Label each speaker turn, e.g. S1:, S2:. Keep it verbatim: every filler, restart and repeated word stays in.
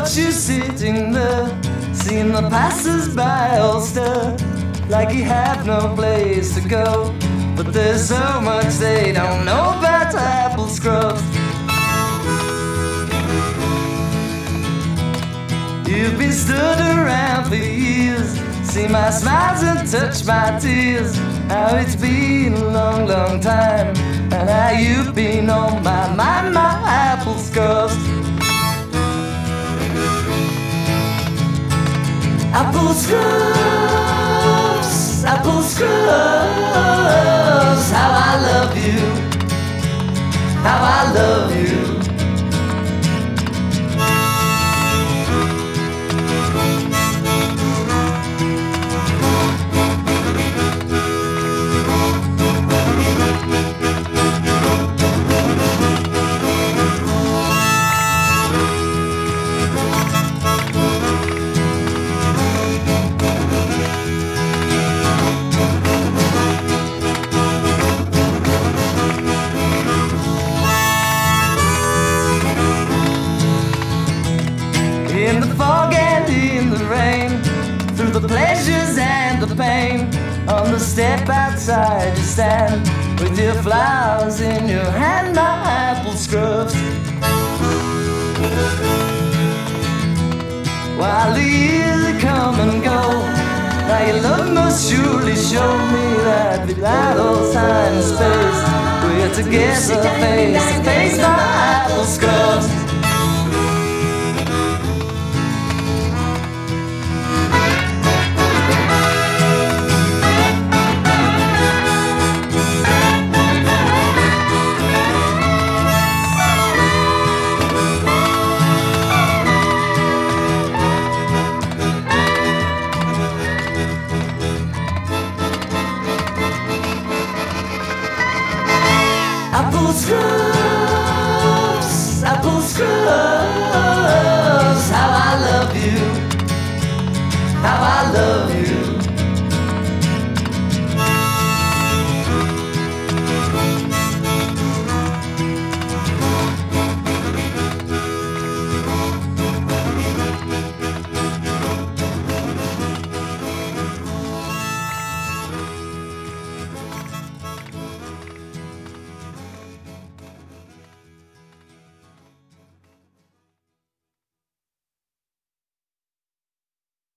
S1: watch you sitting there, seeing the passers-by all stare like you have no place to go. But there's so much they don't know about apple scrubs. You've been stood around for years, see my smiles and touch my tears. How it's been a long, long time, and how you've been on my mind, my apple scrubs. Apple scrubs, apple scrubs. How I love you, how I love you. In the fog and in the rain, through the pleasures and the pain, on the step outside you stand, with your flowers in your hand, my apple scrubs. While the years come and go, now your love must surely show me that without all time and space, we're together face to face, my apple scrubs. Apple scrubs.